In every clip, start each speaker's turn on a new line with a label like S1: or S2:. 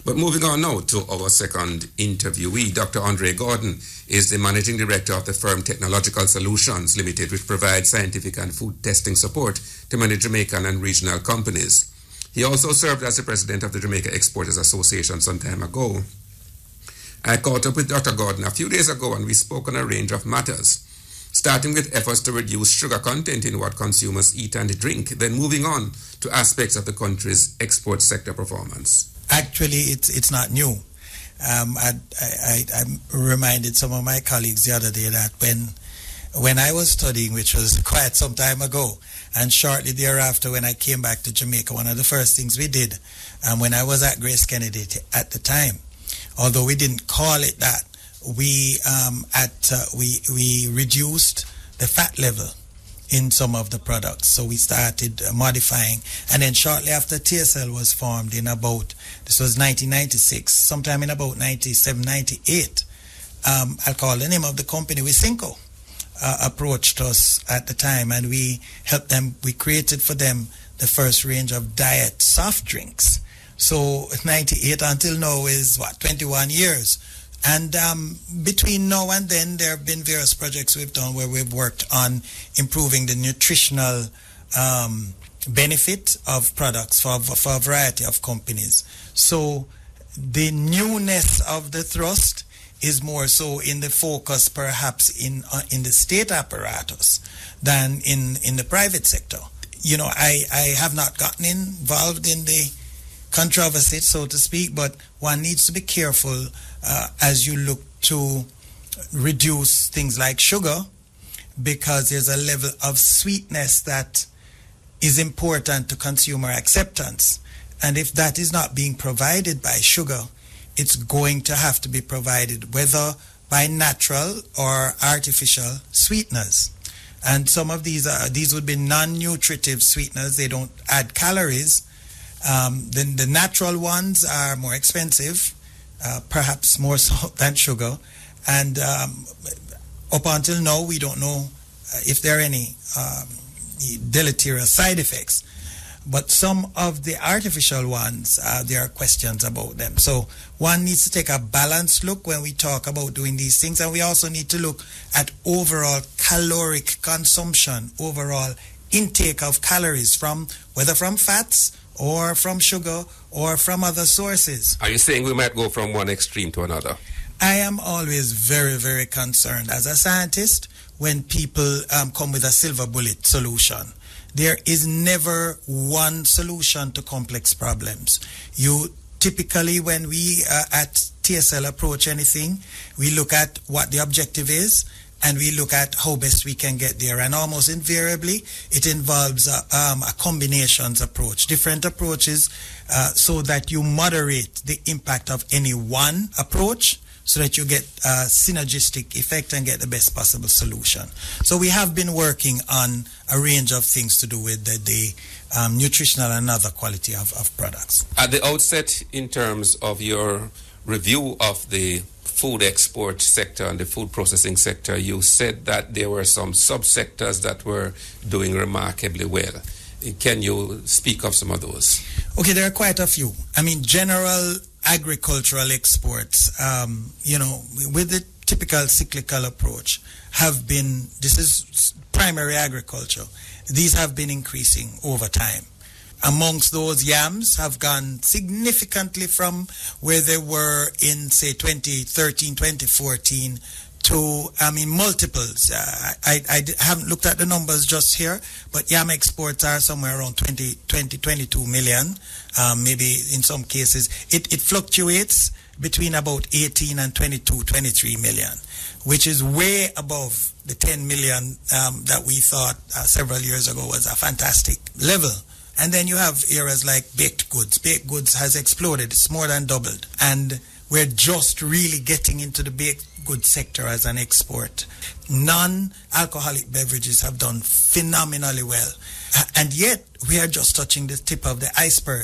S1: But moving on now to our second interviewee, Dr. Andre Gordon is the Managing Director of the firm Technological Solutions Limited, which provides scientific and food testing support to many Jamaican and regional companies. He also served as the President of the Jamaica Exporters Association some time ago. I caught up with Dr. Gordon a few days ago and we spoke on a range of matters, starting with efforts to reduce sugar content in what consumers eat and drink, then moving on to aspects of the country's export sector performance.
S2: Actually, it's not new. I reminded some of my colleagues the other day that when I was studying, which was quite some time ago, and shortly thereafter when I came back to Jamaica, one of the first things we did, when I was at Grace Kennedy at the time, although we didn't call it that, we reduced the fat level in some of the products. So we started modifying. And then shortly after TSL was formed this was 1996, sometime in about 97, 98, I'll call the name of the company, Wisynco, approached us at the time, and we helped them, we created for them the first range of diet soft drinks. So 98 until now is 21 years. And between now and then, there have been various projects we've done where we've worked on improving the nutritional benefit of products for a variety of companies. So the newness of the thrust is more so in the focus perhaps in the state apparatus than in the private sector. You know, I have not gotten involved in the controversy, so to speak, but one needs to be careful as you look to reduce things like sugar, because there's a level of sweetness that is important to consumer acceptance. And if that is not being provided by sugar, it's going to have to be provided whether by natural or artificial sweeteners. And some of these would be non-nutritive sweeteners. They don't add calories. Then the natural ones are more expensive, perhaps more so than sugar. And up until now, we don't know if there are any deleterious side effects. But some of the artificial ones, there are questions about them. So one needs to take a balanced look when we talk about doing these things. And we also need to look at overall caloric consumption, overall intake of calories, whether from fats or from sugar or from other sources.
S1: Are you saying we might go from one extreme to another?
S2: I am always very, very concerned as a scientist when people come with a silver bullet solution. There is never one solution to complex problems. You typically, when we at TSL approach anything, we look at what the objective is and we look at how best we can get there. And almost invariably, it involves a combinations approach, different approaches, so that you moderate the impact of any one approach, so that you get a synergistic effect and get the best possible solution. So we have been working on a range of things to do with the nutritional and other quality of products.
S1: At the outset, in terms of your review of the food export sector and the food processing sector, you said that there were some subsectors that were doing remarkably well. Can you speak of some of those?
S2: Okay, there are quite a few. I mean, general agricultural exports, with the typical cyclical approach, this is primary agriculture. These have been increasing over time. Amongst those, yams have gone significantly from where they were in, say, 2013, 2014 to, multiples. I haven't looked at the numbers just here, but yam exports are somewhere around 22 million. Maybe in some cases, it fluctuates between about 18 and 22, 23 million, which is way above the 10 million that we thought several years ago was a fantastic level. And then you have areas like baked goods. Baked goods has exploded. It's more than doubled. And we're just really getting into the baked goods sector as an export. Non-alcoholic beverages have done phenomenally well. And yet, we are just touching the tip of the iceberg.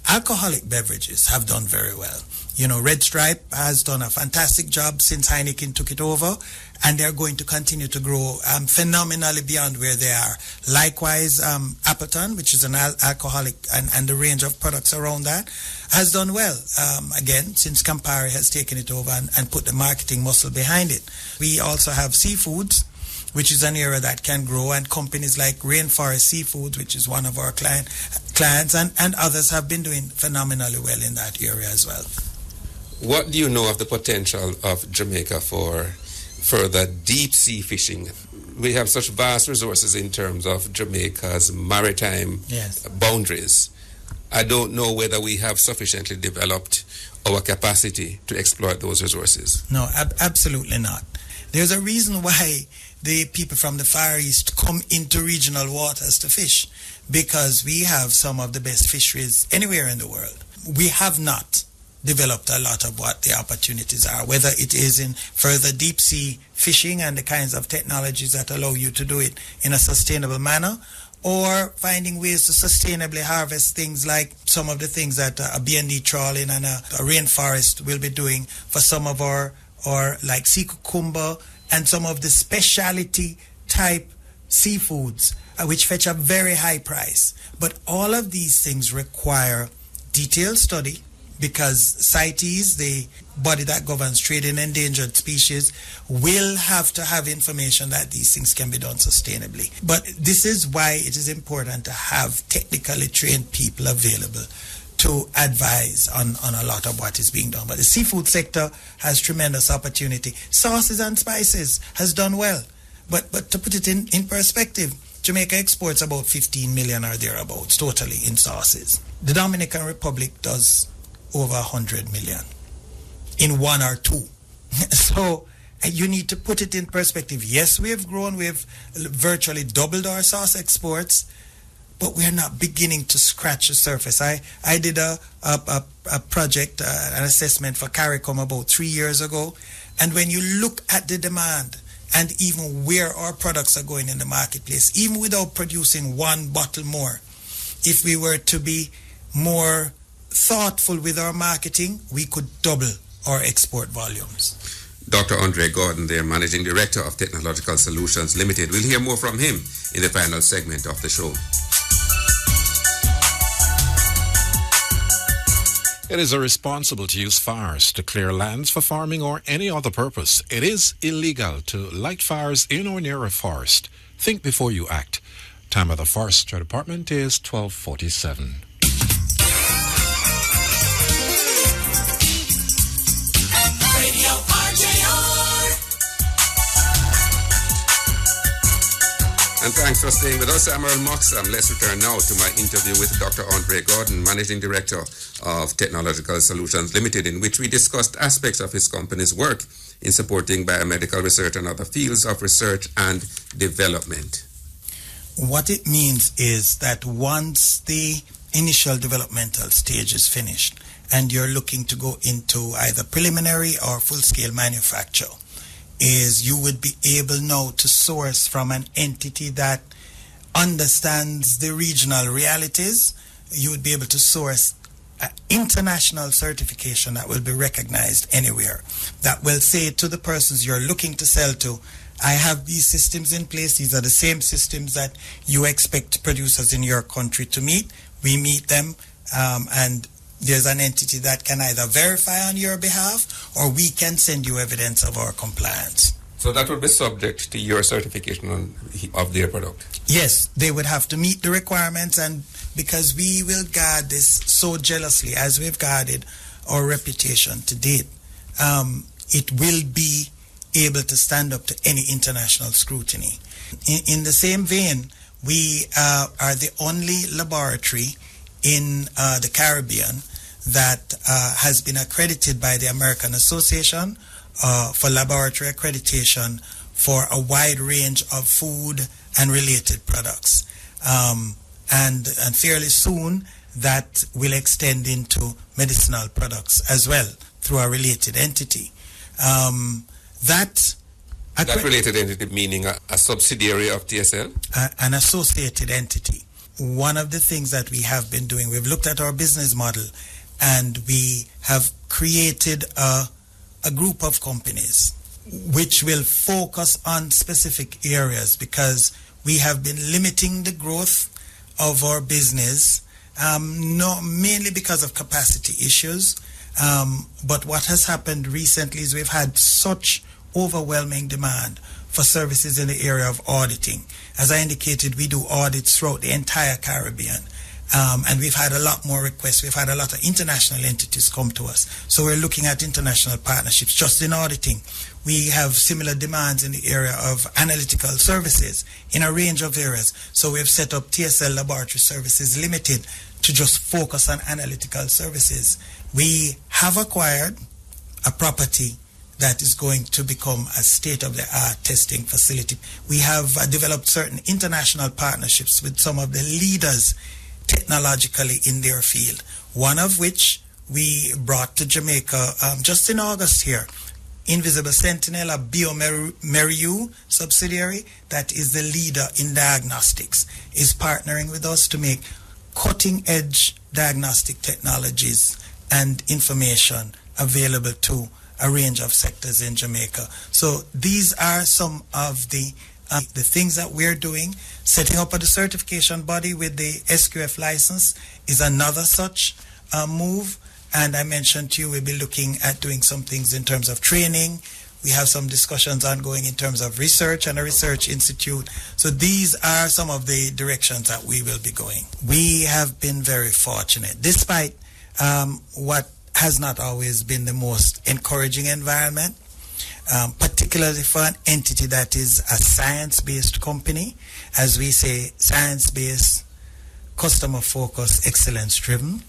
S2: alcoholic beverages have done very well. You know, Red Stripe has done a fantastic job since Heineken took it over, and they're going to continue to grow phenomenally beyond where they are. Likewise, Appleton, which is an alcoholic, and the range of products around that, has done well, again, since Campari has taken it over and put the marketing muscle behind it. We also have seafoods, which is an area that can grow, and companies like Rainforest Seafoods, which is one of our clients, and others have been doing phenomenally well in that area as well.
S1: What do you know of the potential of Jamaica for further deep sea fishing? We have such vast resources in terms of Jamaica's maritime boundaries. I don't know whether we have sufficiently developed our capacity to exploit those resources.
S2: No, absolutely not. There's a reason why the people from the Far East come into regional waters to fish, because we have some of the best fisheries anywhere in the world. We have not developed a lot of what the opportunities are, whether it is in further deep sea fishing and the kinds of technologies that allow you to do it in a sustainable manner, or finding ways to sustainably harvest things like some of the things that a B&D trawling and a rainforest will be doing for some of our like sea cucumber and some of the specialty type seafoods, which fetch a very high price. But all of these things require detailed study, because CITES, the body that governs trade in endangered species, will have to have information that these things can be done sustainably. But this is why it is important to have technically trained people available to advise on a lot of what is being done. But the seafood sector has tremendous opportunity. Sauces and spices has done well. But to put it in perspective, Jamaica exports about 15 million or thereabouts totally in sauces. The Dominican Republic does over 100 million in 1 or 2. So you need to put it in perspective. Yes, we have grown. We have virtually doubled our sauce exports, but we're not beginning to scratch the surface. I did a project, an assessment for CARICOM about 3 years ago, and when you look at the demand and even where our products are going in the marketplace, even without producing one bottle more, if we were to be more thoughtful with our marketing, we could double our export volumes.
S1: Dr. Andre Gordon, the Managing Director of Technological Solutions Limited. We'll hear more from him in the final segment of the show.
S3: It is irresponsible to use fires to clear lands for farming or any other purpose. It is illegal to light fires in or near a forest. Think before you act. Time of the Forestry Department is 12:47.
S1: And thanks for staying with us. I'm Earl Moxham. Let's return now to my interview with Dr. Andre Gordon, Managing Director of Technological Solutions Limited, in which we discussed aspects of his company's work in supporting biomedical research and other fields of research and development.
S2: What it means is that once the initial developmental stage is finished and you're looking to go into either preliminary or full-scale manufacture, is you would be able now to source from an entity that understands the regional realities. You would be able to source an international certification that will be recognized anywhere, that will say to the persons you're looking to sell to, I have these systems in place. These are the same systems that you expect producers in your country to meet. We meet them, and there's an entity that can either verify on your behalf or we can send you evidence of our compliance.
S1: So that would be subject to your certification of their product?
S2: Yes, they would have to meet the requirements, and because we will guard this so jealously as we've guarded our reputation to date, it will be able to stand up to any international scrutiny. In the same vein, we are the only laboratory in the Caribbean that has been accredited by the American Association for Laboratory Accreditation for a wide range of food and related products. And fairly soon that will extend into medicinal products as well through a related entity. That
S1: related entity meaning a subsidiary of TSL?
S2: An associated entity. one of the things that we have been doing, we've looked at our business model, and we have created a group of companies which will focus on specific areas, because we have been limiting the growth of our business, mainly because of capacity issues. But what has happened recently is we've had such overwhelming demand for services in the area of auditing. As I indicated, we do audits throughout the entire Caribbean. And we've had a lot more requests. We've had a lot of international entities come to us. So we're looking at international partnerships just in auditing. We have similar demands in the area of analytical services in a range of areas. So we've set up TSL Laboratory Services Limited to just focus on analytical services. We have acquired a property that is going to become a state-of-the-art testing facility. We have developed certain international partnerships with some of the leaders technologically in their field, one of which we brought to Jamaica just in August here. Invisible Sentinel, a bioMérieux subsidiary that is the leader in diagnostics, is partnering with us to make cutting-edge diagnostic technologies and information available to a range of sectors in Jamaica. So these are some of the things that we're doing. Setting up a certification body with the SQF license is another such move. And I mentioned to you, we'll be looking at doing some things in terms of training. We have some discussions ongoing in terms of research and a research institute. So these are some of the directions that we will be going. We have been very fortunate, despite what has not always been the most encouraging environment, particularly for an entity that is a science-based company, as we say, science-based, customer-focused, excellence-driven.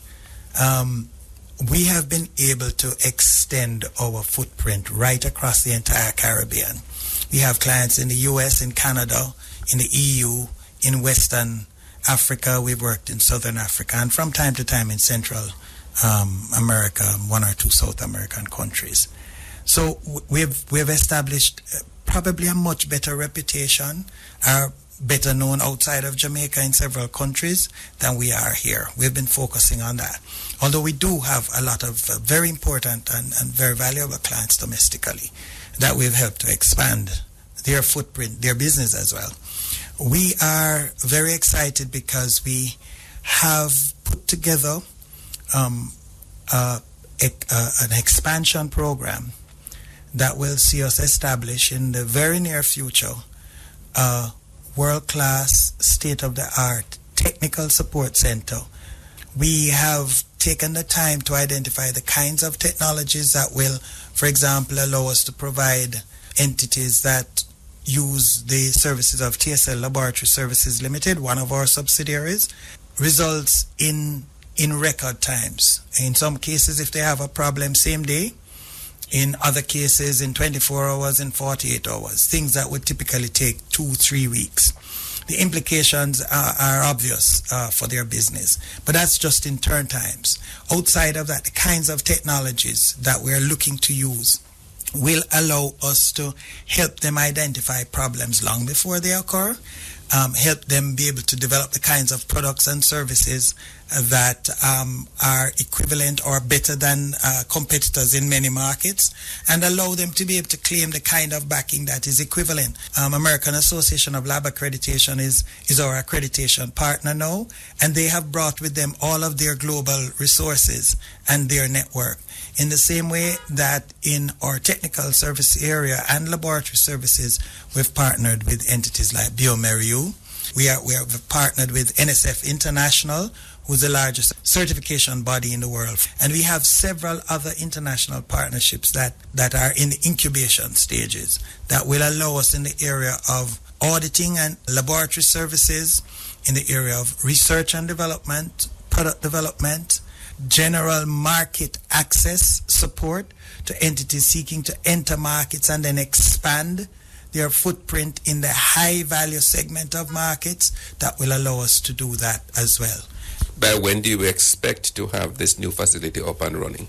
S2: We have been able to extend our footprint right across the entire Caribbean. We have clients in the US, in Canada, in the EU, in Western Africa. We've worked in Southern Africa, and from time to time in Central America, one or two South American countries. So we've established probably a much better reputation, are better known outside of Jamaica in several countries than we are here. We've been focusing on that. Although we do have a lot of very important and very valuable clients domestically that we've helped to expand their footprint, their business as well. We are very excited because we have put together an expansion program that will see us establish in the very near future a world-class, state-of-the-art technical support center. We have taken the time to identify the kinds of technologies that will, for example, allow us to provide entities that use the services of TSL Laboratory Services Limited, one of our subsidiaries, results in record times. In some cases, if they have a problem, same day. In other cases, in 24 hours, in 48 hours, things that would typically take 2-3 weeks. The implications are obvious for their business, but that's just in turn times. Outside of that, the kinds of technologies that we're looking to use will allow us to help them identify problems long before they occur, help them be able to develop the kinds of products and services that are equivalent or better than competitors in many markets, and allow them to be able to claim the kind of backing that is equivalent. American Association of Lab Accreditation is our accreditation partner now, and they have brought with them all of their global resources and their network. In the same way that in our technical service area and laboratory services, we've partnered with entities like bioMérieux. We have partnered with NSF International, who's the largest certification body in the world. And we have several other international partnerships that are in the incubation stages that will allow us in the area of auditing and laboratory services, in the area of research and development, product development, general market access support to entities seeking to enter markets and then expand their footprint in the high value segment of markets that will allow us to do that as well.
S1: By when do you expect to have this new facility up and running?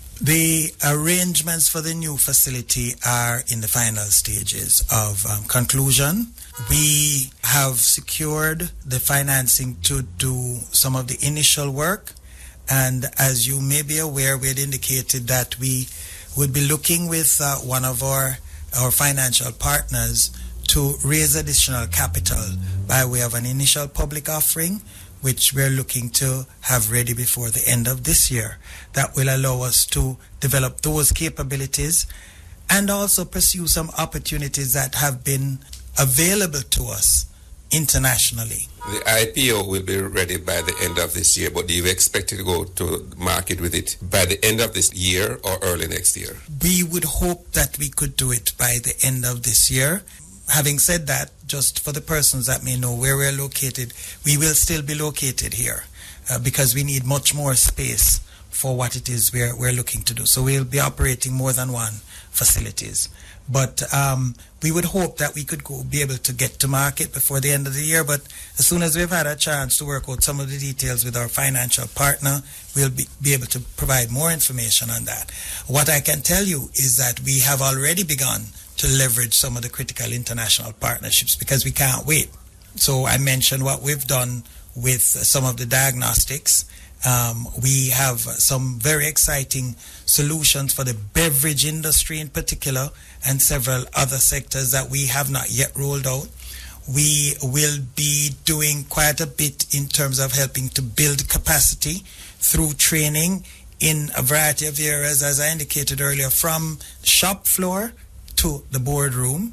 S2: The arrangements for the new facility are in the final stages of conclusion. We have secured the financing to do some of the initial work. And as you may be aware, we had indicated that we would be looking with one of our financial partners to raise additional capital by way of an initial public offering, which we're looking to have ready before the end of this year. That will allow us to develop those capabilities and also pursue some opportunities that have been available to us internationally.
S1: The IPO will be ready by the end of this year, but do you expect to go to market with it by the end of this year or early next year?
S2: We would hope that we could do it by the end of this year. Having said that, just for the persons that may know where we're located, we will still be located here because we need much more space for what it is we're looking to do. So we'll be operating more than one facilities. But we would hope that we could be able to get to market before the end of the year. But as soon as we've had a chance to work out some of the details with our financial partner, we'll be able to provide more information on that. What I can tell you is that we have already begun to leverage some of the critical international partnerships because we can't wait. So I mentioned what we've done with some of the diagnostics. We have some very exciting solutions for the beverage industry in particular and several other sectors that we have not yet rolled out. We will be doing quite a bit in terms of helping to build capacity through training in a variety of areas, as I indicated earlier, from shop floor to the boardroom.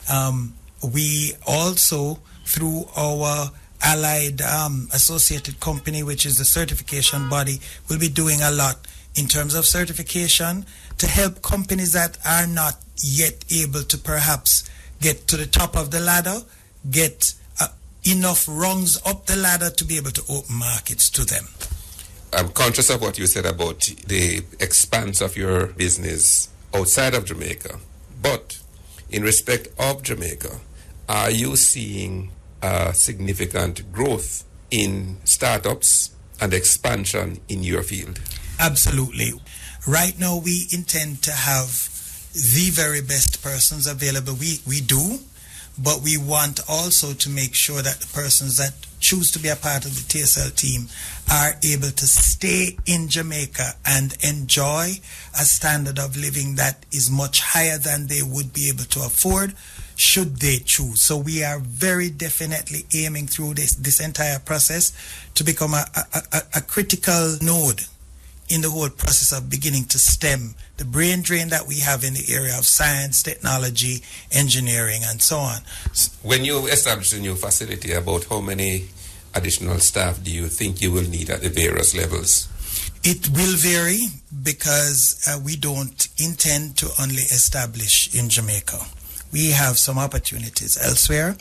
S2: We also, through our allied associated company, which is the certification body, will be doing a lot in terms of certification to help companies that are not yet able to perhaps get to the top of the ladder, get enough rungs up the ladder to be able to open markets to them.
S1: I'm conscious of what you said about the expanse of your business outside of Jamaica, but in respect of Jamaica, are you seeing significant growth in startups and expansion in your field?
S2: Absolutely. Right now, we intend to have the very best persons available. We do, but we want also to make sure that the persons that choose to be a part of the TSL team are able to stay in Jamaica and enjoy a standard of living that is much higher than they would be able to afford should they choose. So we are very definitely aiming through this entire process to become a critical node in the whole process of beginning to stem the brain drain that we have in the area of science, technology, engineering, and so on.
S1: When you establish a new facility, about how many additional staff do you think you will need at the various levels?
S2: It will vary because we don't intend to only establish in Jamaica. We have some opportunities elsewhere.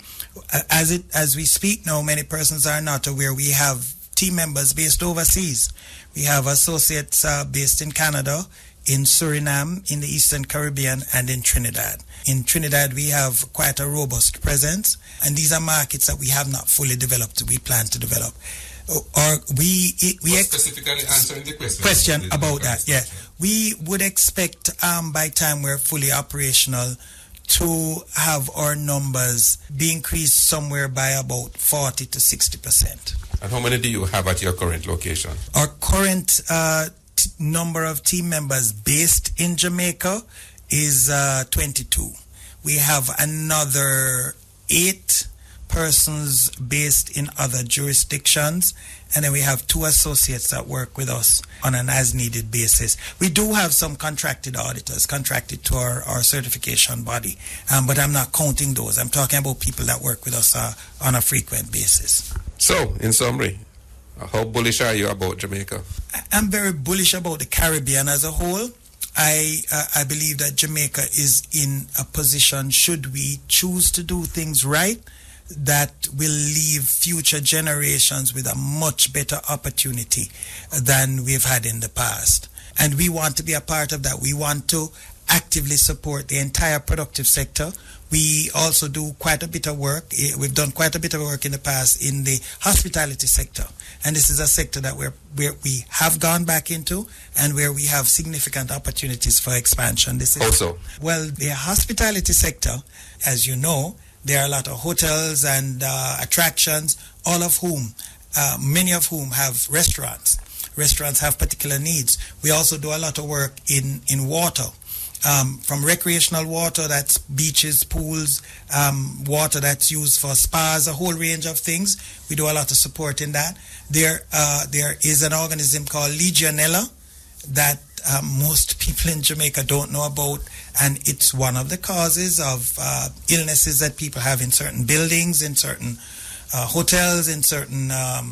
S2: As we speak now, many persons are not aware we have team members based overseas. We have associates based in Canada, in Suriname, in the Eastern Caribbean, and in Trinidad. In Trinidad, we have quite a robust presence, and these are markets that we have not fully developed. We plan to develop. Or
S1: specifically answering the
S2: question about that. Yeah, we would expect by time we're fully operational to have our numbers be increased somewhere by about 40 to 60%.
S1: And how many do you have at your current location?
S2: Our current number of team members based in Jamaica is 22. We have another 8 persons based in other jurisdictions, and then we have 2 associates that work with us on an as-needed basis. We do have some contracted auditors contracted to our certification body, but I'm not counting those. I'm talking about people that work with us on a frequent basis.
S1: So, in summary, how bullish are you about Jamaica?
S2: I'm very bullish about the Caribbean as a whole. I believe that Jamaica is in a position, should we choose to do things right, that will leave future generations with a much better opportunity than we've had in the past. And we want to be a part of that. We want to actively support the entire productive sector. We also do quite a bit of work. We've done quite a bit of work in the past in the hospitality sector. And this is a sector that where we have gone back into and where we have significant opportunities for expansion. This is
S1: also,
S2: well, the hospitality sector, as you know, There are a lot of hotels and attractions, all of whom, many of whom have restaurants. Restaurants have particular needs. We also do a lot of work in water. From recreational water, that's beaches, pools, water that's used for spas, a whole range of things. We do a lot of support in that. There is an organism called Legionella that most people in Jamaica don't know about, and it's one of the causes of illnesses that people have in certain buildings, in certain hotels, in certain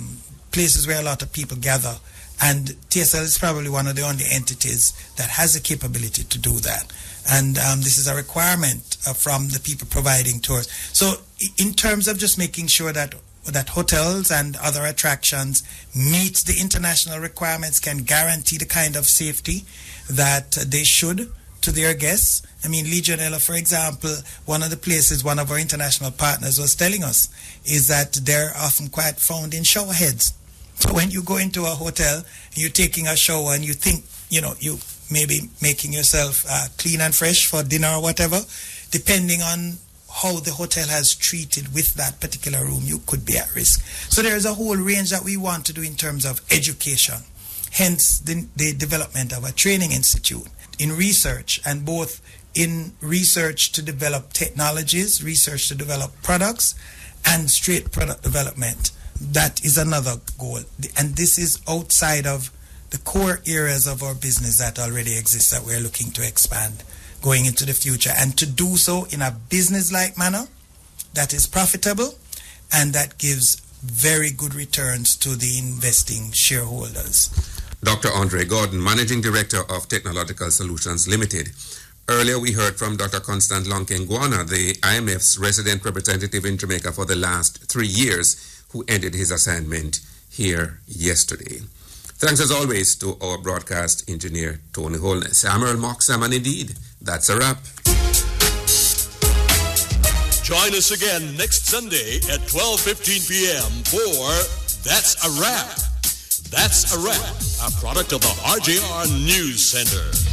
S2: places where a lot of people gather. And TSL is probably one of the only entities that has the capability to do that. And this is a requirement from the people providing tours. So in terms of just making sure that hotels and other attractions meet the international requirements, can guarantee the kind of safety that they should to their guests. I mean, Legionella, for example, one of the places one of our international partners was telling us is that they're often quite found in shower heads. So when you go into a hotel and you're taking a shower and you think, you may be making yourself clean and fresh for dinner or whatever, depending on how the hotel has treated with that particular room, you could be at risk. So there's a whole range that we want to do in terms of education, hence the development of a training institute in research, and both in research to develop technologies, research to develop products, and straight product development. That is another goal. And this is outside of the core areas of our business that already exist that we're looking to expand going into the future, and to do so in a business-like manner that is profitable and that gives very good returns to the investing shareholders.
S1: Dr. Andre Gordon, Managing Director of Technological Solutions Limited. Earlier we heard from Dr. Constant Lonkengwana, the IMF's resident representative in Jamaica for the last 3 years, who ended his assignment here yesterday. Thanks as always to our broadcast engineer, Tony Holness. I'm Earl Moxham, and indeed, that's a wrap.
S4: Join us again next Sunday at 12:15 p.m. for That's a Wrap. That's a Wrap, a product of the RJR News Center.